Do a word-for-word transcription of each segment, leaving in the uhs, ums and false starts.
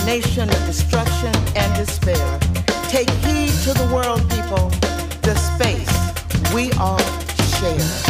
nation of destruction and despair. Take heed to the world, people, the space we all share.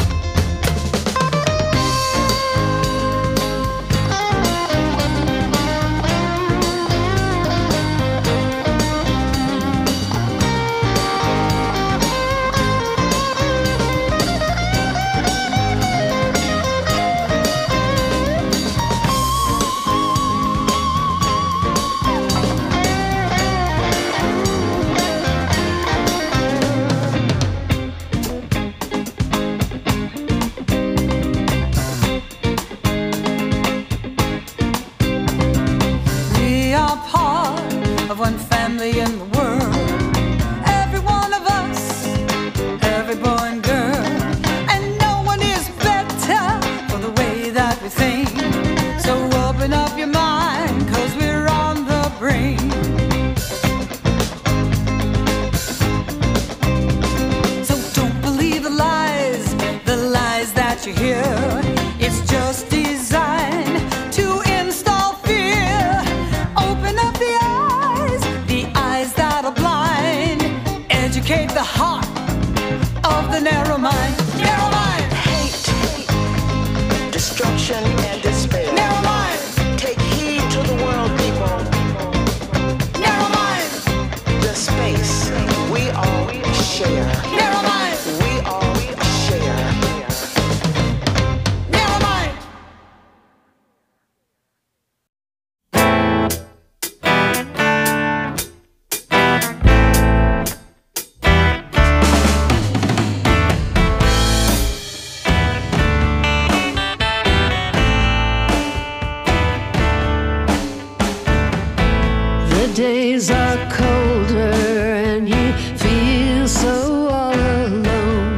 Days are colder and you feel so all alone.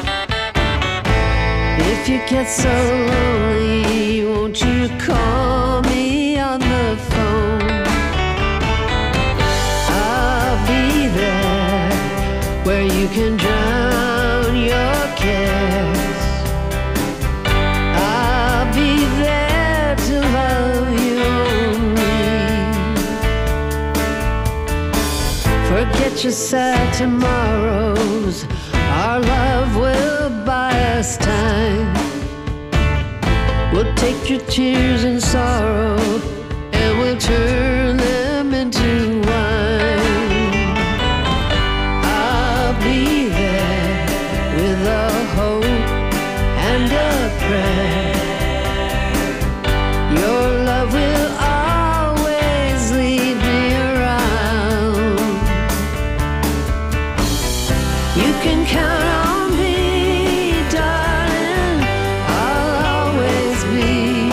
If you get so lonely, won't you call me on the phone? I'll be there where you can drown your cares. I'll be there to love you. Forget your sad tomorrows. Our love will buy us time. We'll take your tears and sorrow and we'll turn them into wine. I'll be there with a hope and a prayer. Your love will always lead me around. You can count on me, darling, I'll always be.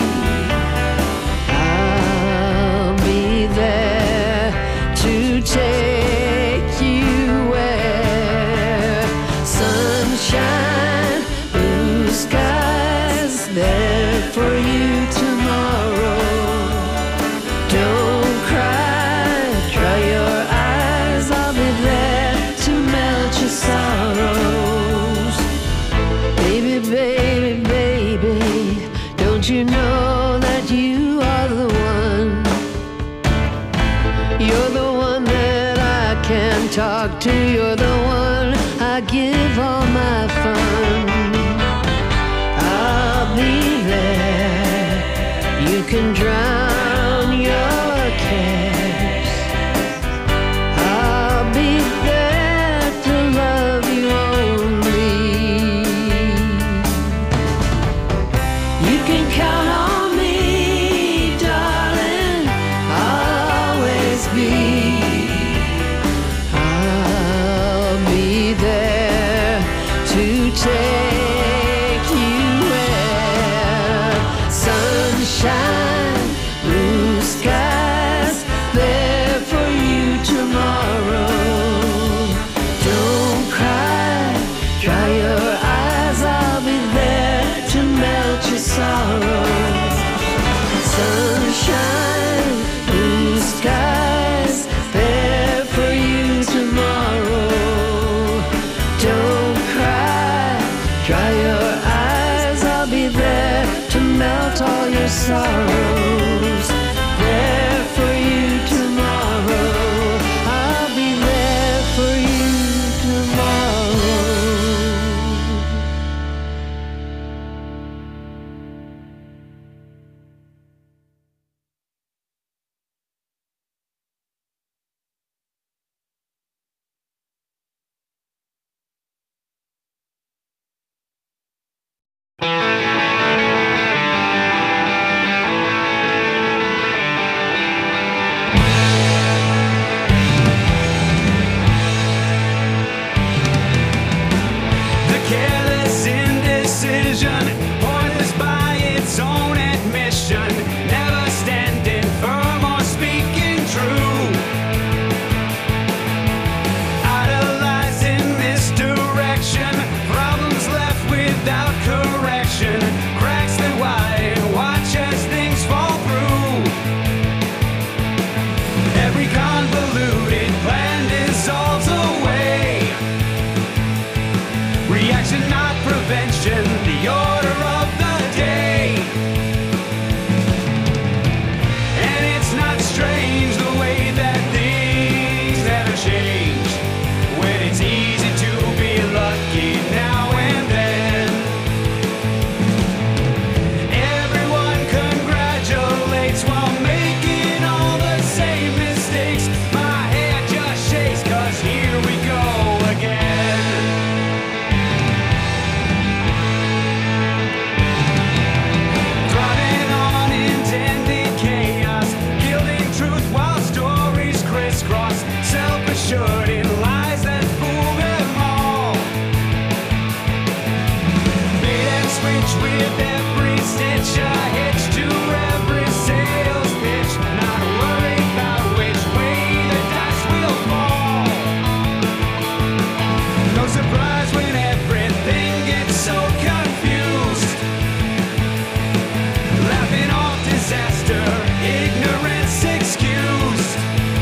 I'll be there to take you where sunshine, blue skies, there for you tomorrow. Don't cry, dry your eyes, I'll be there to melt your sorrows. Baby, baby, baby, don't you know that you are the one? You're the one that I can talk to. You're the one I give all my fun. I'll be there. You can drown your cares. I'll be there to love you only. You can count on me, darling, I'll always be. I'll be there to take you where sunshine, blue skies, there for you tomorrow. Don't cry, dry your eyes, I'll be there to melt your sorrows. Sunshine, blue skies, there for you tomorrow. Don't cry, dry your eyes, I'll be there to melt all your sorrows. There for you illusion, pointless by its own admission, never standing firm or speaking true. Idolizing misdirection, problems left without correction, cracks that widen, watch as things fall through. Every convoluted plan dissolves away. Reaction, not prevention, the order of the day. And it's not strange the way that things never change, when it's easy to be lucky now and then. Everyone congratulates while making all the same mistakes. My head just shakes, cause here we go again. Driving on intended chaos, gilding truth while stories crisscross, self-assured in lies that fool them all. Bait and switch with every stitch, a hitch to every sales pitch, not worried about which way the dice will fall. No surprise when everything gets so confused, laughing off disaster, ignorance excused.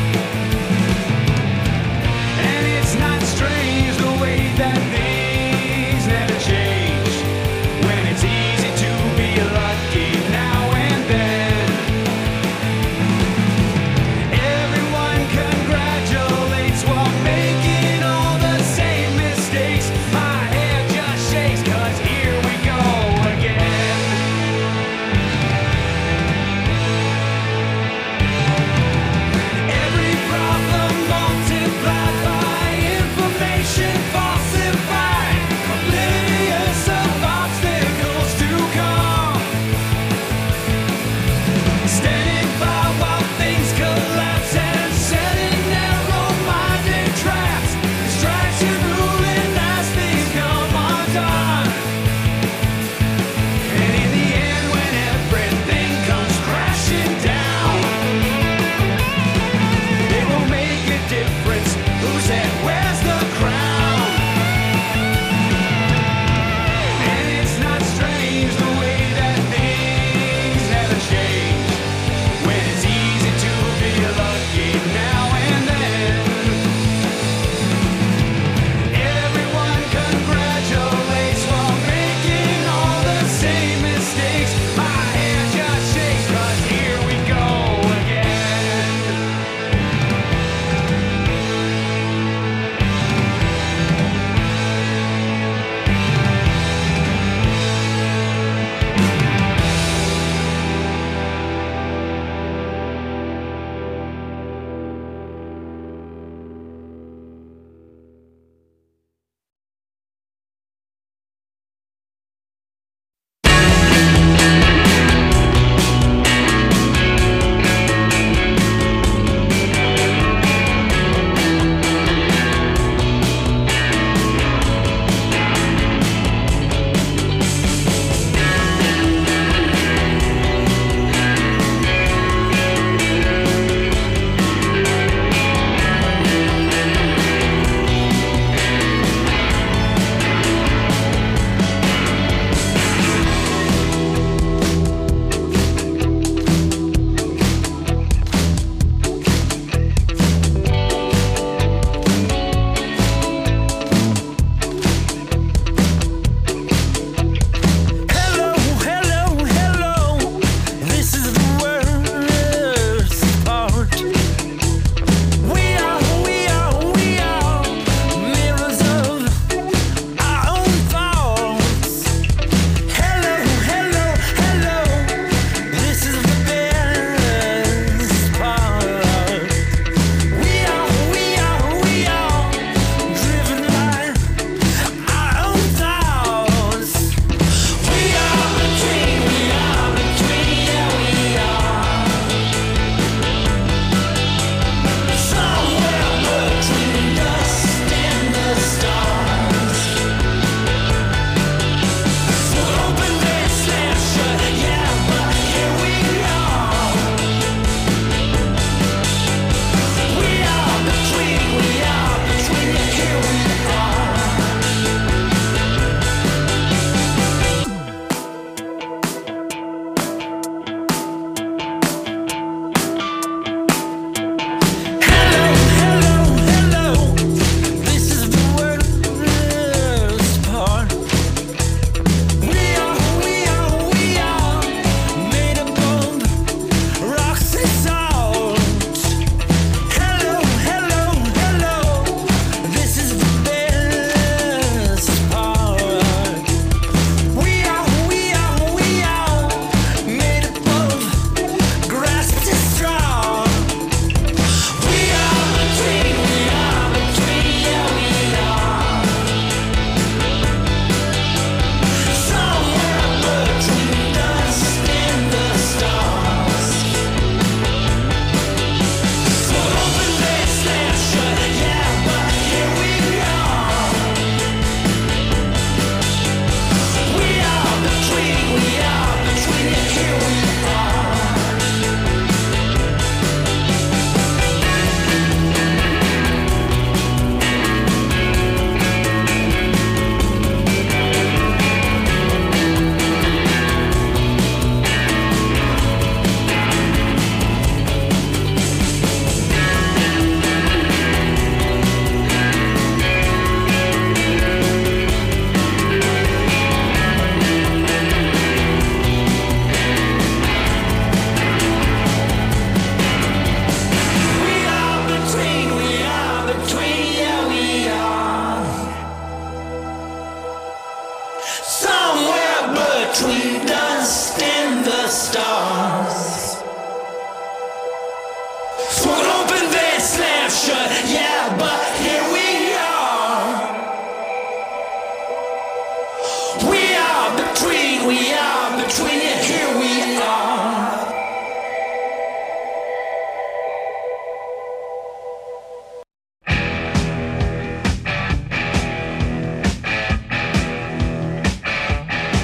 And it's not strange the way that things never change, when it's easy to be lucky now and then. Everyone congratulates while making all the same mistakes. My head just shakes, cause here we go again. Every problem multiplied by information falsified, oblivious of obstacles to come. Standing by while things collapse and setting narrow-minded traps, distraction ruling as things come undone. And in the end, when everything comes crashing down, it won't make a difference whose head wears the crown. And it's not strange the way that things never change, when it's easy to be lucky now and then. Everyone congratulates while making all the same mistakes. My head just shakes, cause here we go again.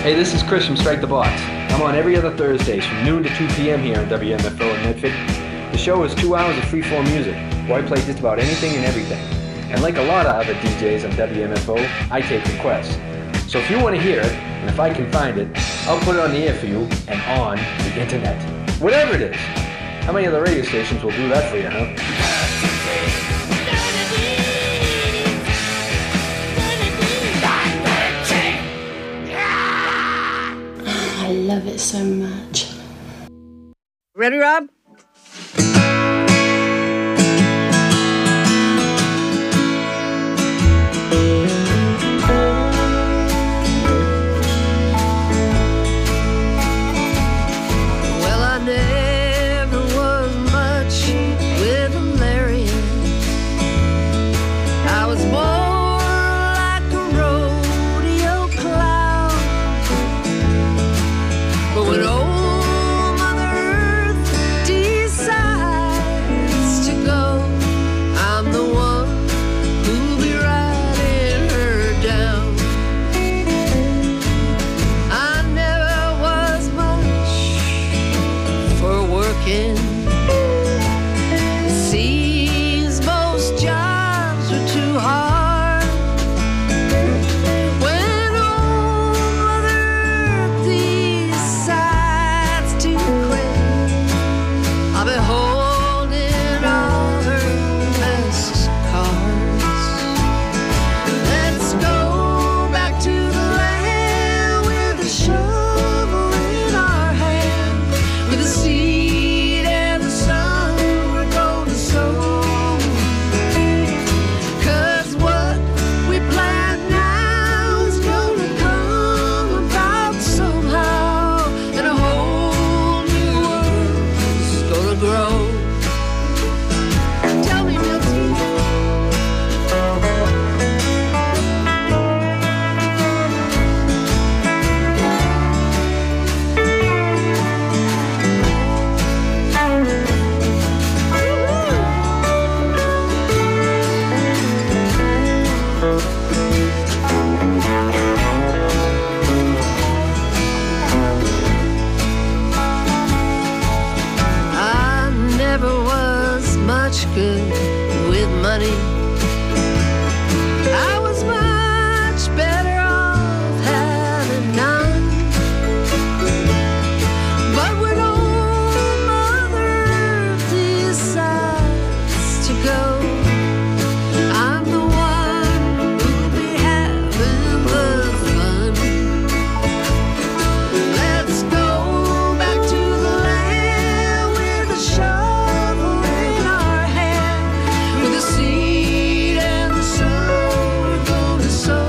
Hey, this is Chris from Strike the Box. I'm on every other Thursdays from noon to two p.m. here on W M F O in Medford. The show is two hours of free-form music, where I play just about anything and everything. And like a lot of other D Js on W M F O, I take requests. So if you want to hear it, and if I can find it, I'll put it on the air for you and on the internet. Whatever it is. How many other radio stations will do that for you, huh? I love it so much. Ready, Rob? Well, I never was much with a Lariat. I was more like a rodeo clown. But when old Mother Earth decides to go, I'm the one who'll be riding her down. I never was much for working. Seems most jobs are too hard. When old Mother Earth decides to quit, I'll be holding all her best cards. Let's go back to the land with a shovel in our hand, with the seed and the sun we're going to sow. 'Cause what we plant now is gonna come about somehow, and a whole new world's gonna grow. Tell me, Milty. I never was much good with money. I was much better off having none. But when old Mother Earth decides to go, I'm the one who'll be having the fun. Let's go back to the land with a shovel in our hand, with the seed and the sun we're gonna sow.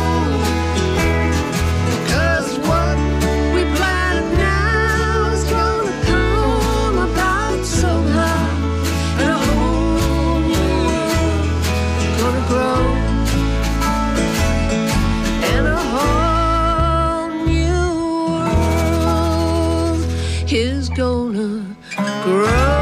'Cause what we plant now is gonna come about somehow, and a whole new world gonna grow, and a whole new world is gonna grow.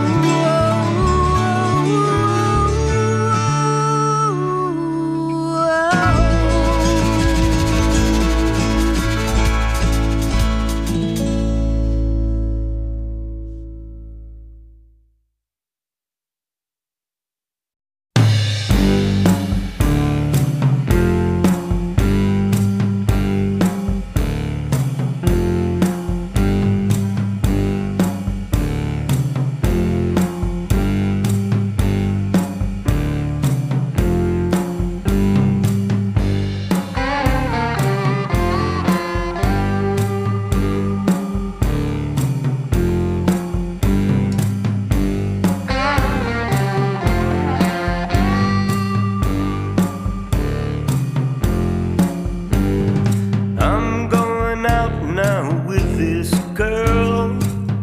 I'm going out now with this girl.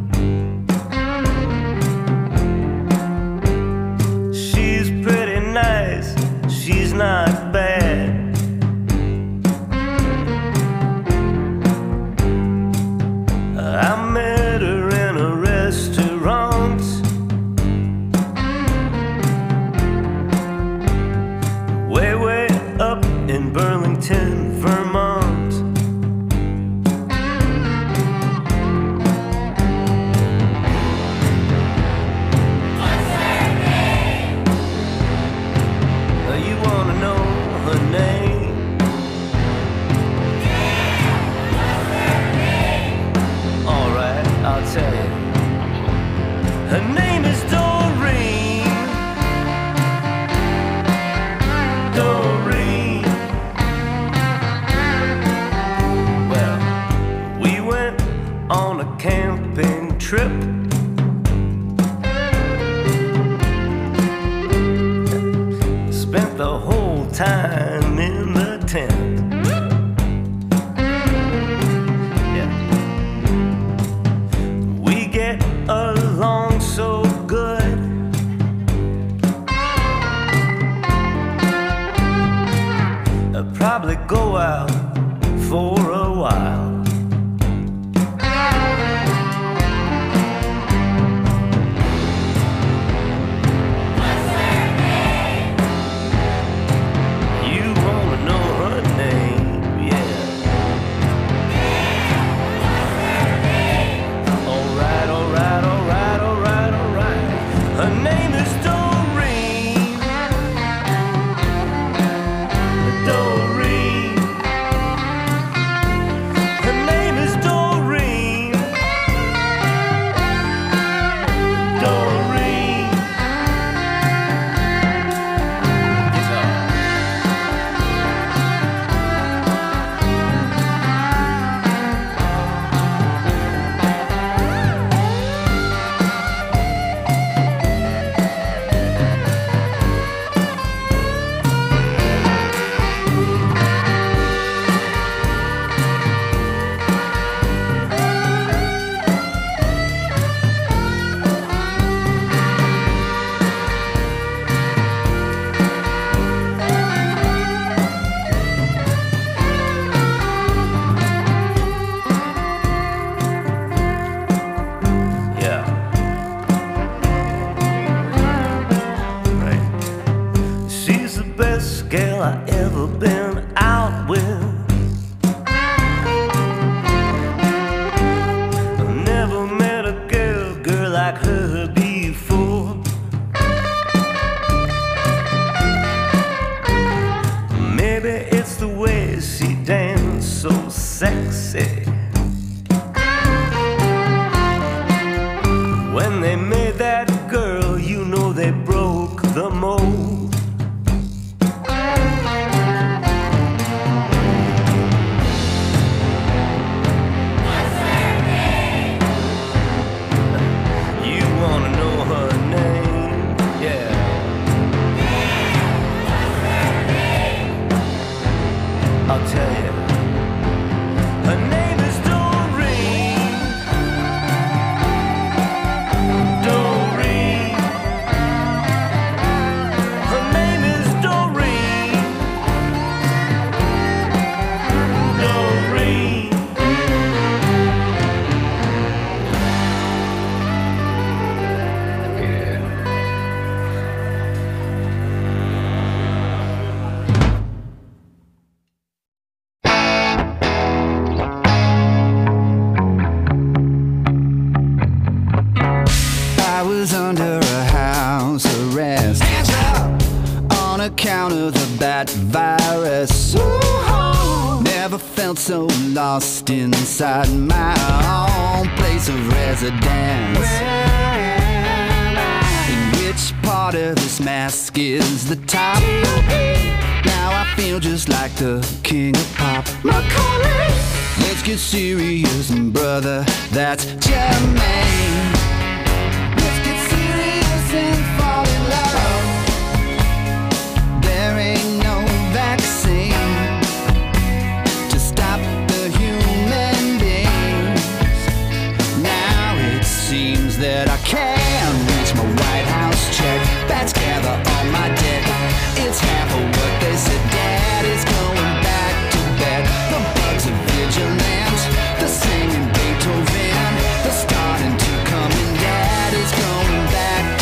She's pretty nice, she's not bad. I met her in a restaurant. Way, way up in Burlington, Vermont. trip. Spent the whole time in the tent. Yeah. We get along so good. I'll probably go out for a while. Girl I ever been out with. I never met a girl, girl like her before. Maybe it's the way she dances so sexy. When they made that girl, you know they broke the mold. I'll tell you, her name is Doreen. Doreen. Her name is Doreen. Doreen. Under a house arrest on account of the bat virus. Ooh, never felt so lost inside my own place of residence. In which part of this mask is the top? Now I feel just like the king of pop. Macaulay. Let's get serious, brother, that's Jermaine. And fall in love. There ain't no vaccine to stop the human beings. Now it seems that I can reach my White House check. Bats gather on my deck. It's half of what they said. Dad is going back to bed. The bugs are vigilant. The singing Beethoven. The starting to come in. Dad is going back to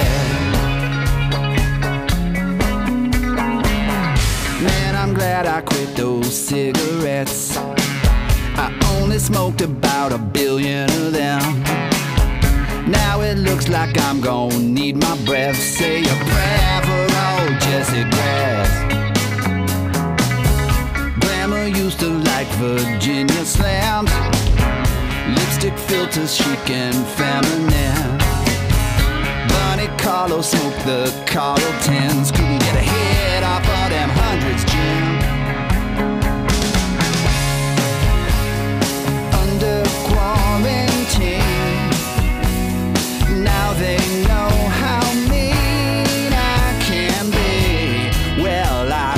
man, I'm glad I quit those cigarettes. I only smoked about a billion of them. Now it looks like I'm gonna need my breath. Say a prayer for old Jesse Grass. Grandma used to like Virginia slams. Lipstick filters chic and feminine. Bunny Carlo smoked the Carlo tens. Couldn't get a hit off of them hundreds, Jim. Under quarantine,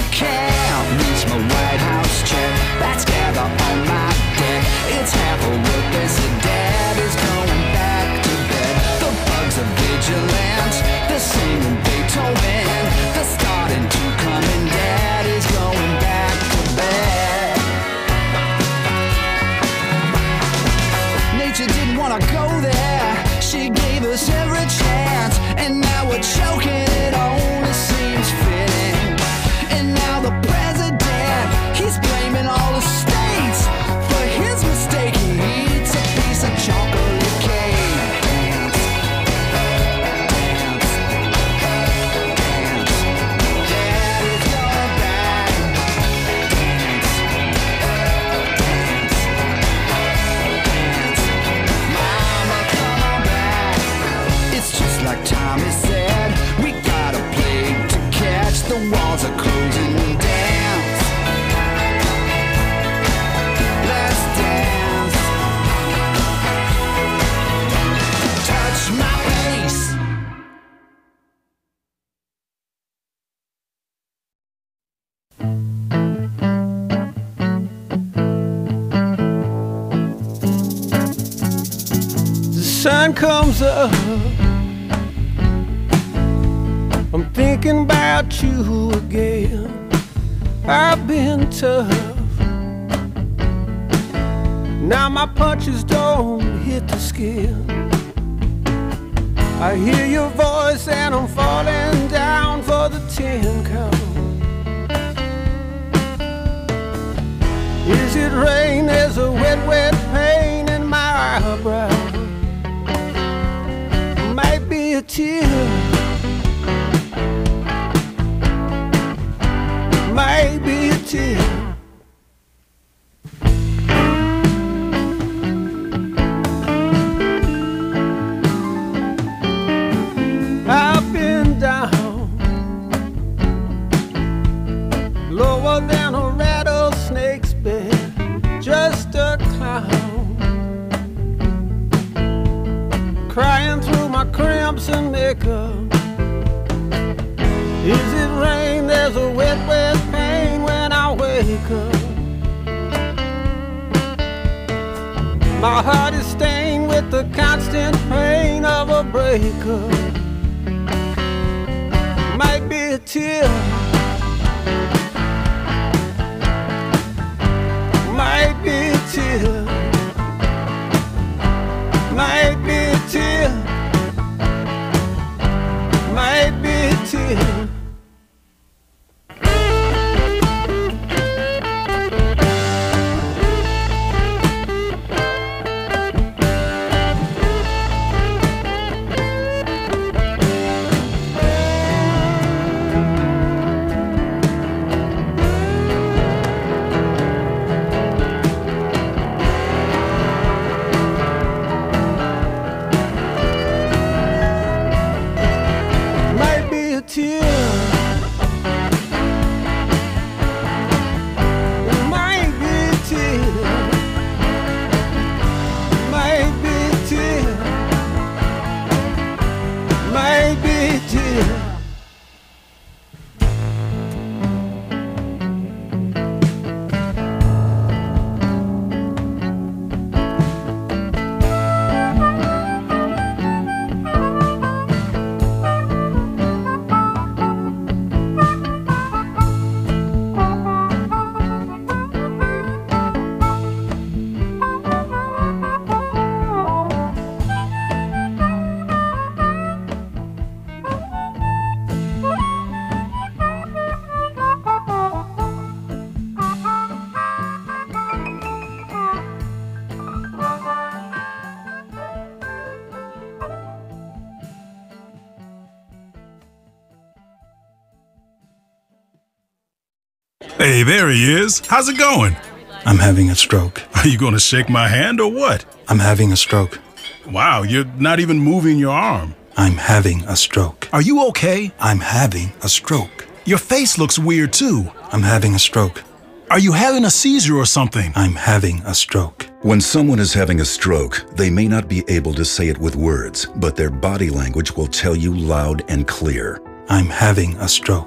can't reach my White House check. That's gather on my deck. It's half a work day, so Dad is going back to bed. The bugs are vigilant, they're singing Beethoven. They're starting to come and Dad is going back to bed. Nature didn't want to go there. She gave us every chance, and now we're choking. It only seems fitting. And now the president, he's blaming all the states for his mistake. He eats a piece of chocolate cake. Dance, dance, dance. Dad is going back. Dance, dance, dance. Mama, come on back. It's just like Tommy said, we got a plague to catch. The walls are closing. Dance, let's dance. Touch my face. The sun comes up, I'm thinking about you again. I've been tough, now my punches don't hit the skin. I hear your voice and I'm falling down for the ten count. Is it rain? There's a wet, wet pain in my eyebrow. Might be a tear, might be a tear. I've been down, lower than a rattlesnake's bed, just a clown, crying through my crimps and makeup. Is it rain? There's a wet, wet pain when I wake up. My heart is stained with the constant pain of a breakup. Might be a tear, might be a tear, might be a tear, might be a tear. Hey, there he is. How's it going? I'm having a stroke. Are you going to shake my hand or what? I'm having a stroke. Wow, you're not even moving your arm. I'm having a stroke. Are you okay? I'm having a stroke. Your face looks weird too. I'm having a stroke. Are you having a seizure or something? I'm having a stroke. When someone is having a stroke, they may not be able to say it with words, but their body language will tell you loud and clear. I'm having a stroke.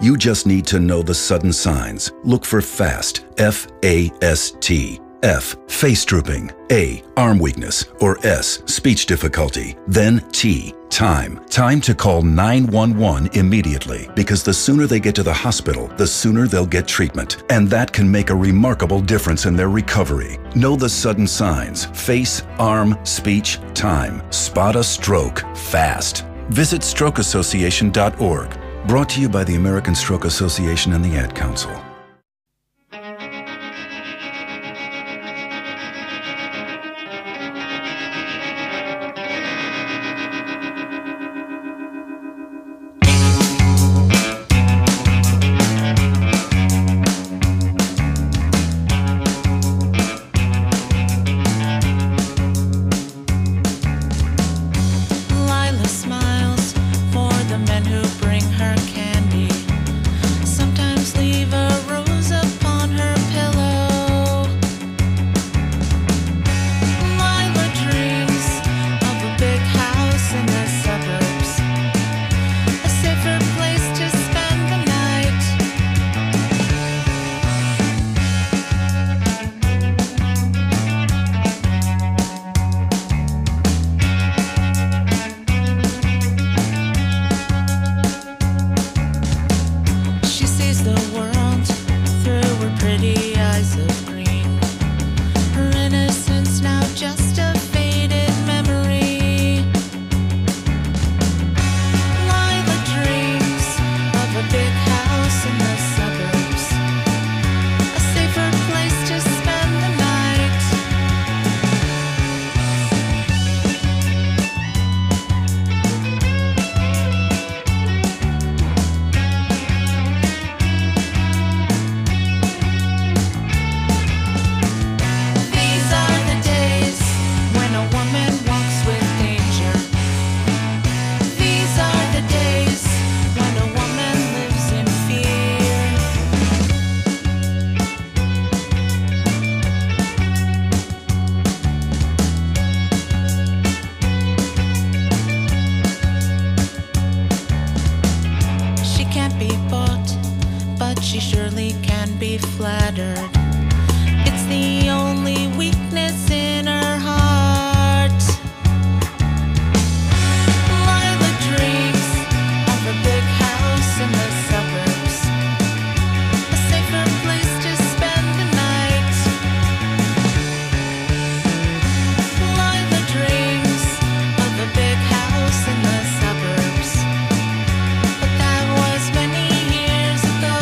You just need to know the sudden signs. Look for FAST, F A S T. F, face drooping. A, arm weakness. Or S, speech difficulty. Then T, time. Time to call nine one one immediately, because the sooner they get to the hospital, the sooner they'll get treatment. And that can make a remarkable difference in their recovery. Know the sudden signs. Face, arm, speech, time. Spot a stroke fast. Visit stroke association dot org. Brought to you by the American Stroke Association and the Ad Council. Lila smiles for the men who bring her candy. Sometimes leave a rose upon her pillow. Lila dreams of a big house in the suburbs, a safer place to spend the night. She sees the world through her pretty eyes of green. Her innocence now just a faded memory. Lila dreams of a big house in the suburbs, a safer place to spend the night. These are the days when a woman walks with danger. These are the days when a woman lives in fear. She can't be bought, but she surely can be flattered. It's the only weakness in her heart. Lila dreams of a big house in the suburbs, a safer place to spend the night. Lila dreams of a big house in the suburbs, but that was many years ago.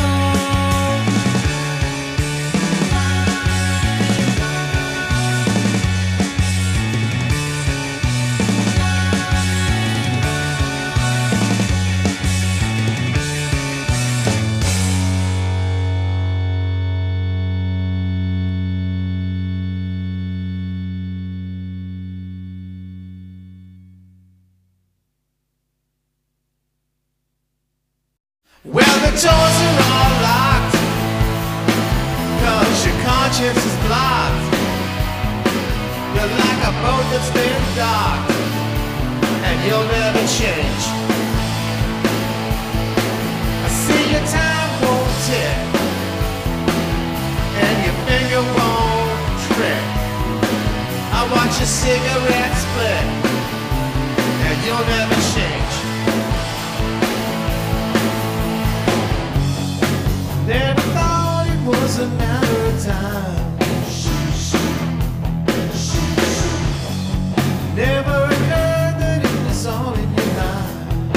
Well, the doors are all locked, cause your conscience is blocked. You're like a boat that's been docked, and you'll never change. I see your time won't tick, and your finger won't trick. I watch your cigarette split, and you'll never change. Never thought it was a matter of time. Never heard that it was all in your mind.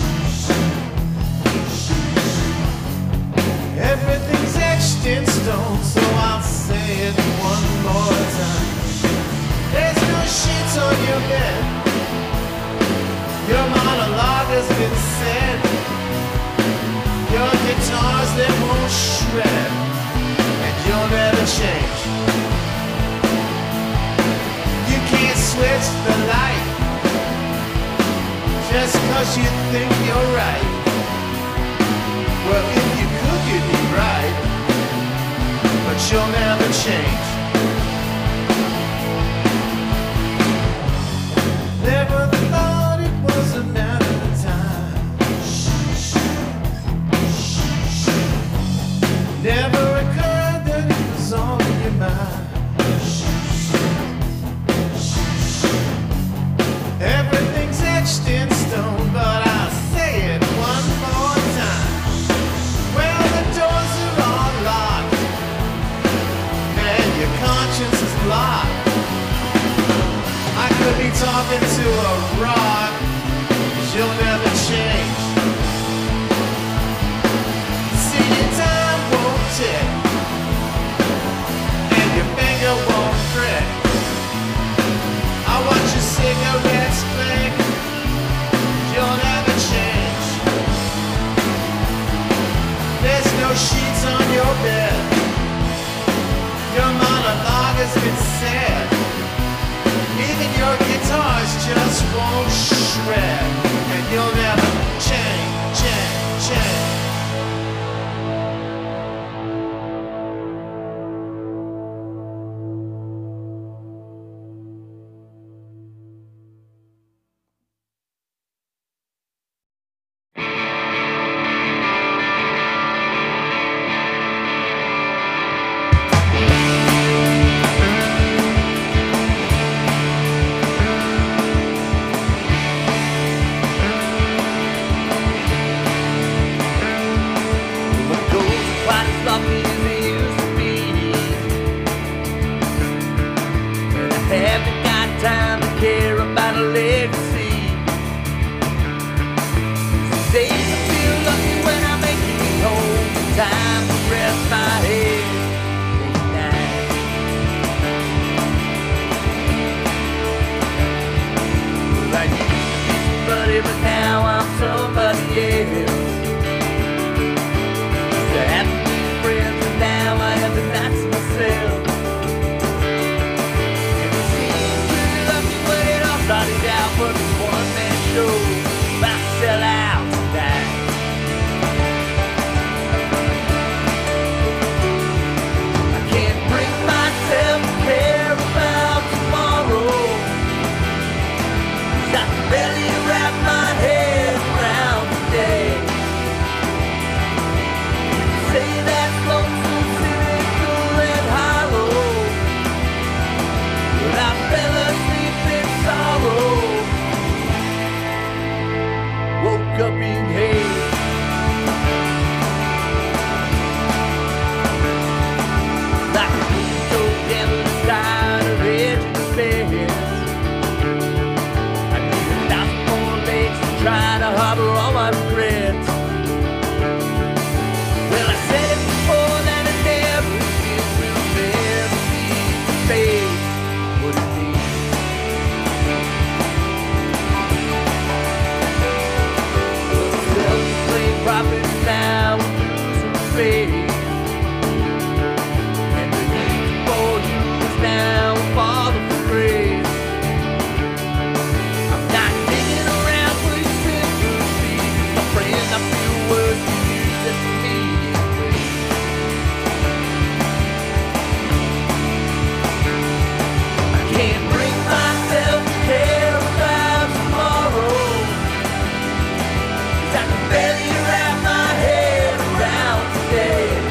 Everything's etched in stone, so I'll say it one more time. There's no sheets on your bed. Your monologue has been said. Your guitars, they won't shred, and you'll never change. You can't switch the light just cause you think you're right. Well, if you could, you'd be right, but you'll never change. Never thought it was a matter of time. into a rock, 'cause you'll never change. See, your time won't tick, and your finger won't prick. I watch your cigarettes click, 'cause you'll never change. There's no sheets on your bed, your monologue has been said. Even your guitars just won't shred, and you'll never change, change, change. Barely wrap my head around today.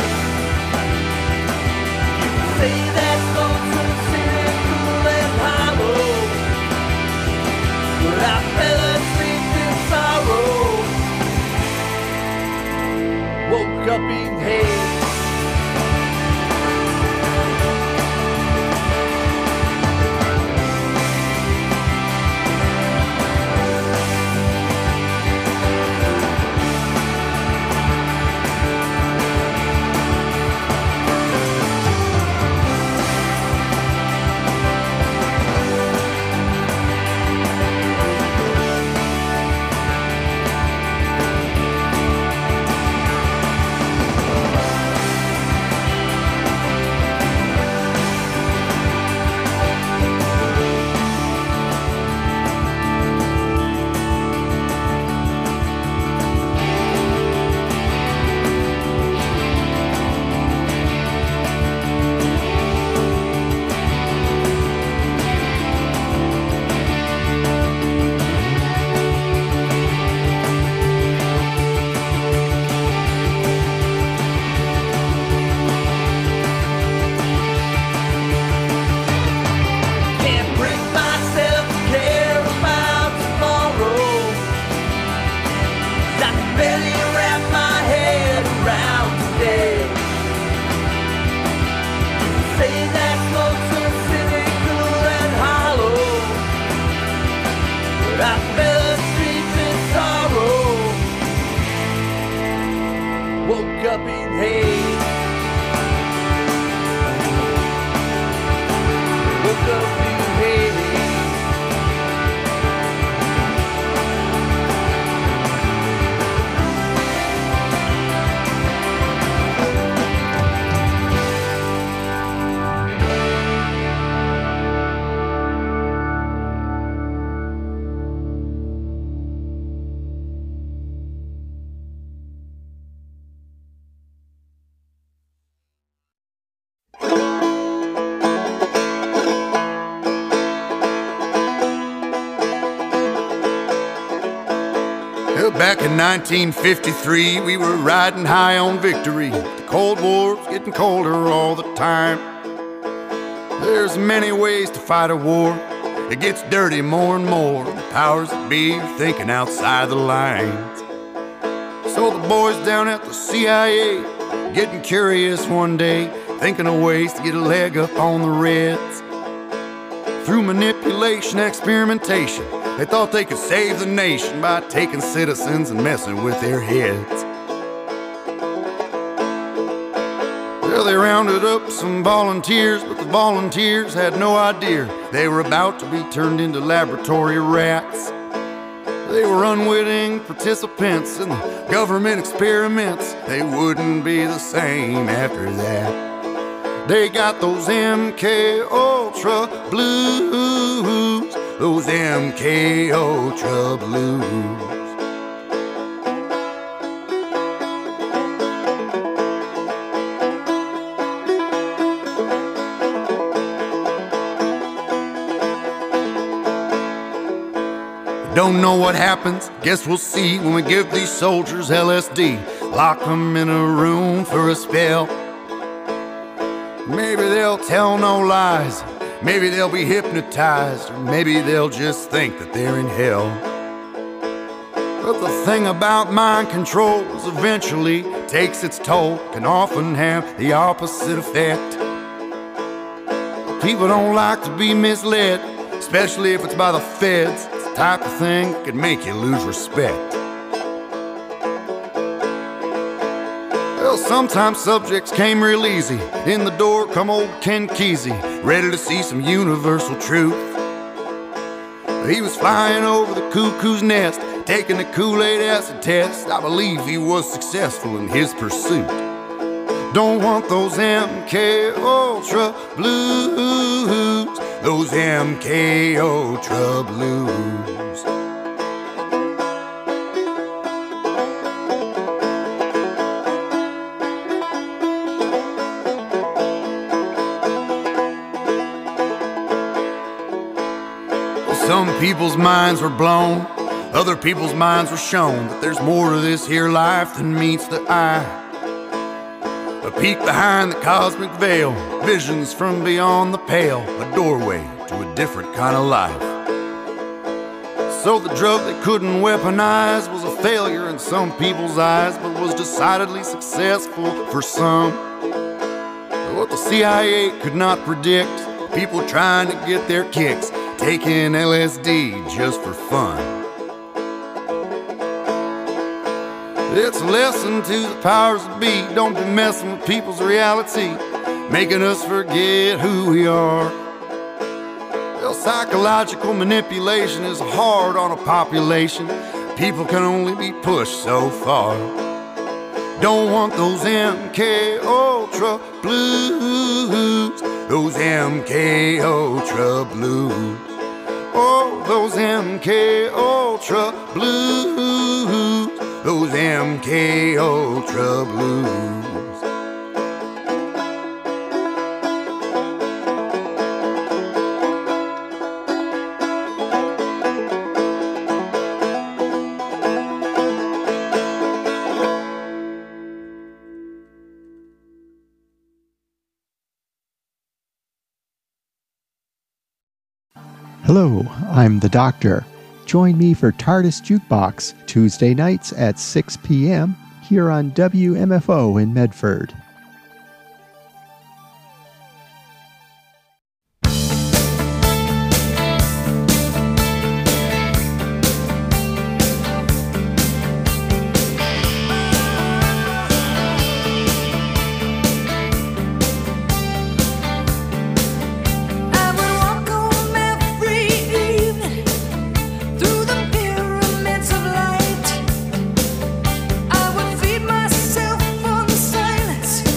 Back in nineteen fifty-three, we were riding high on victory. The Cold War's getting colder all the time. There's many ways to fight a war. It gets dirty more and more. The powers that be are thinking outside the lines. So the boys down at the C I A getting curious one day, thinking of ways to get a leg up on the Reds. Through manipulation, experimentation, they thought they could save the nation by taking citizens and messing with their heads. Well, they rounded up some volunteers, but the volunteers had no idea they were about to be turned into laboratory rats. They were unwitting participants in the government experiments. They wouldn't be the same after that. They got those M K Ultra blues, those M K Ultra blues. Don't know what happens, guess we'll see when we give these soldiers L S D. Lock them in a room for a spell. Maybe they'll tell no lies, maybe they'll be hypnotized, or maybe they'll just think that they're in hell. But the thing about mind control is eventually takes its toll, can often have the opposite effect. People don't like to be misled, especially if it's by the feds. It's the type of thing that could make you lose respect. Well, sometimes subjects came real easy. In the door come old Ken Kesey, ready to see some universal truth. He was flying over the cuckoo's nest, taking the Kool-Aid acid test. I believe he was successful in his pursuit. Don't want those M K Ultra blues, those M K Ultra blues. Some people's minds were blown, other people's minds were shown that there's more to this here life than meets the eye. A peek behind the cosmic veil, visions from beyond the pale, a doorway to a different kind of life. So the drug they couldn't weaponize was a failure in some people's eyes, but was decidedly successful for some. What the C I A could not predict, people trying to get their kicks, taking L S D just for fun. It's a lesson to the powers that be. Don't be messing with people's reality, making us forget who we are. Well, psychological manipulation is hard on a population. People can only be pushed so far. Don't want those M K Ultra blues, those M K Ultra blues. Oh, those M K Ultra blues, those M K Ultra blues. Hello, I'm the Doctor. Join me for TARDIS Jukebox, Tuesday nights at six p m here on W M F O in Medford. Myself on the silence.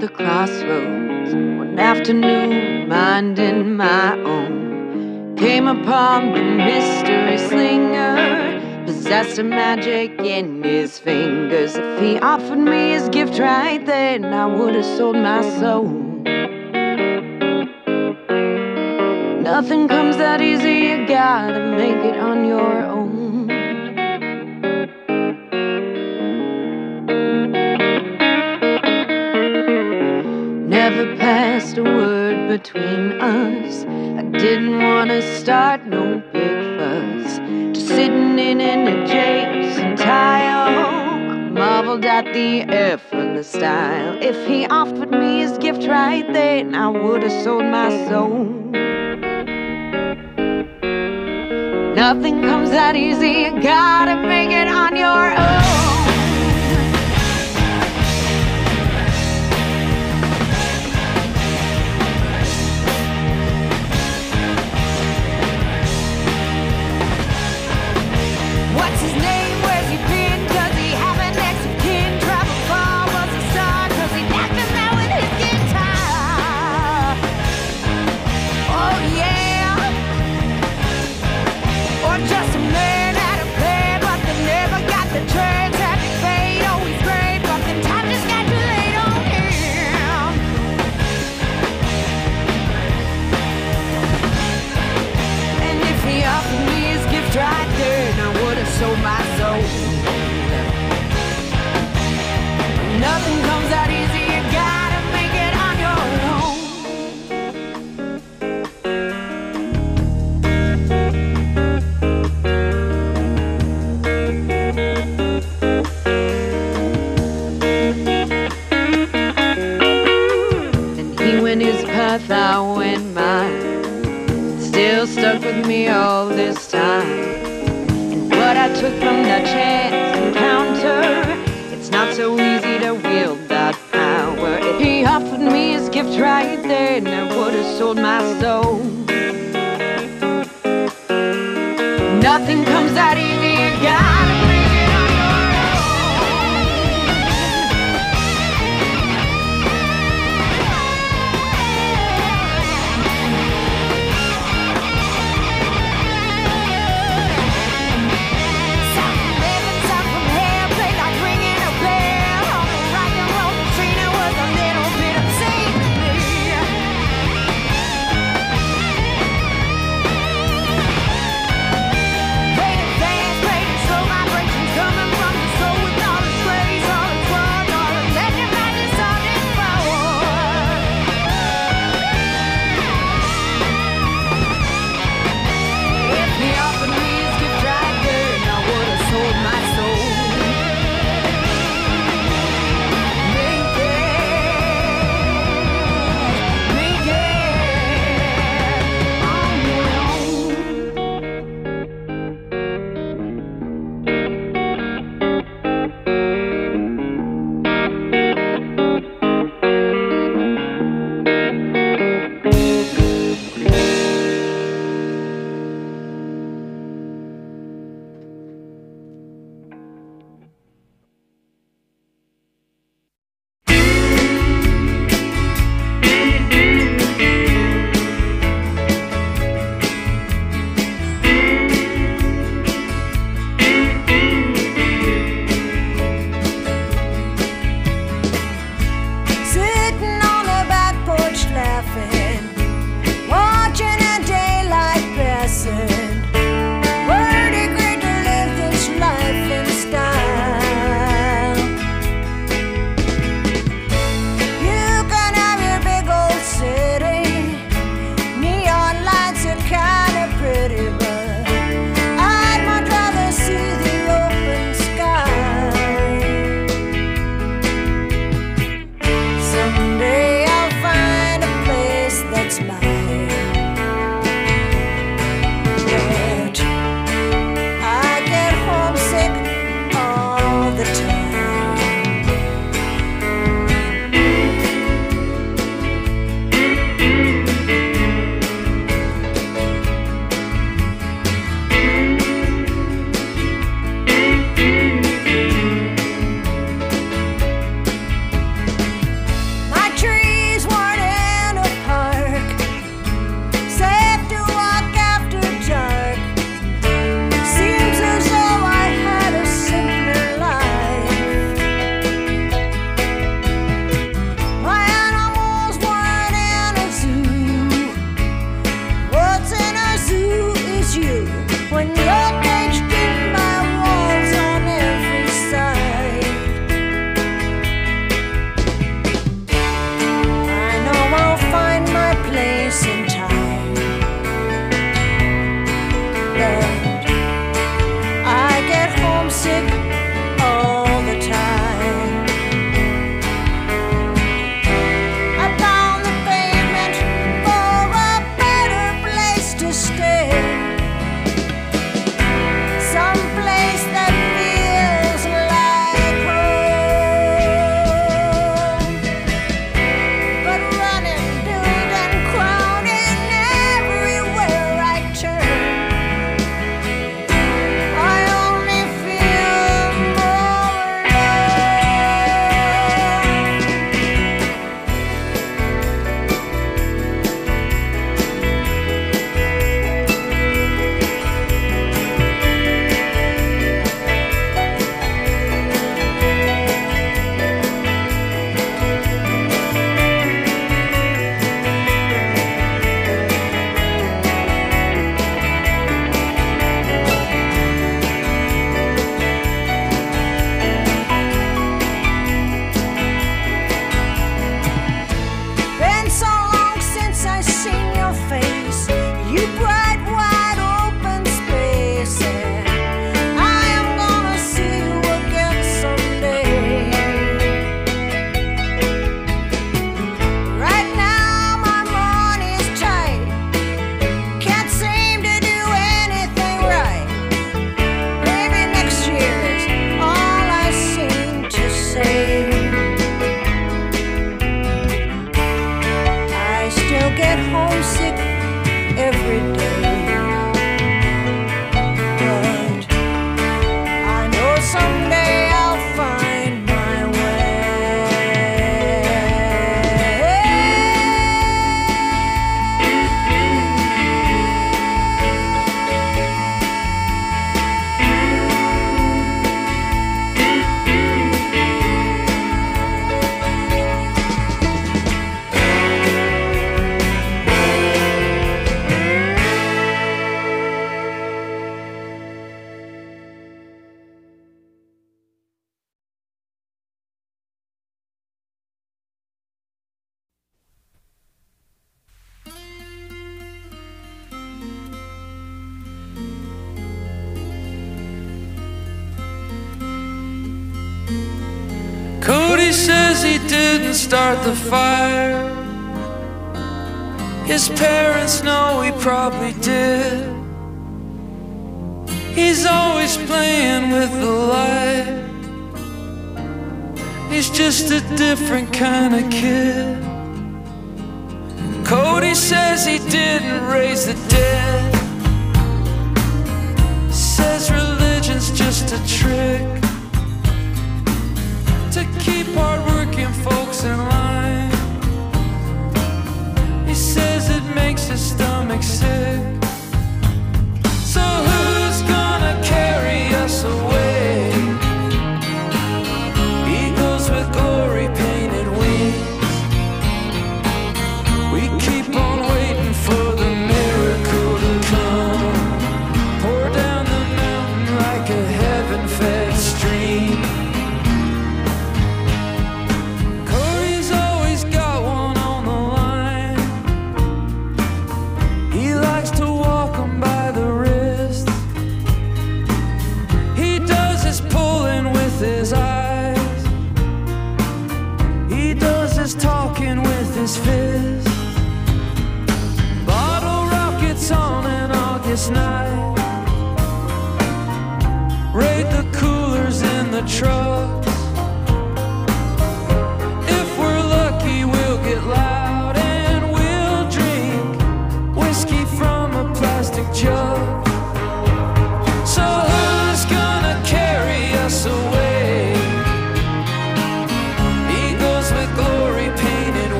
the crossroads, one afternoon, minding my own, came upon the mystery slinger, possessed of magic in his fingers. If he offered me his gift right then, I would have sold my soul. Nothing comes that easy, you gotta make it on your own. Never passed a word between us. I didn't wanna start no big fuss. Just sitting in an adjacent tile, marveled at the effortless style. If he offered me his gift right then, I would have sold my soul. Nothing comes that easy, you gotta make it on your own. What's his name? Where's he been? Does he have an next of kin? Travel far, was a star, cause he knocked him out with his guitar. Oh yeah. Or just a man at a play, but they never got the chance. Happy fate, oh he's great, but the time just got too late on him. And if he offered me his gift right there, I would have sold my soul. Nothing comes that easy, you gotta make it on your own. And he went his path, I went mine. Still stuck with me all this time. What I took from that chance encounter, it's not so easy to wield that power. If he offered me his gift right then, I would have sold my soul. Nothing comes that easy, you gotta make it on your Wait, homesick every day. But I know someday I'll find my Cody says he didn't start the fire. His parents know he probably did. He's always playing with the light. He's just a different kind of kid. Cody says he didn't raise the dead. Says religion's just a trick to keep hard-working folks in line. He says it makes his stomach sick. So who's gonna carry us away? Eagles with glory painted wings. We keep on waiting for the miracle to come. Pour down the mountain like a heaven-fed stream. His fist. Bottle rockets on an August night. Raid the coolers in the truck.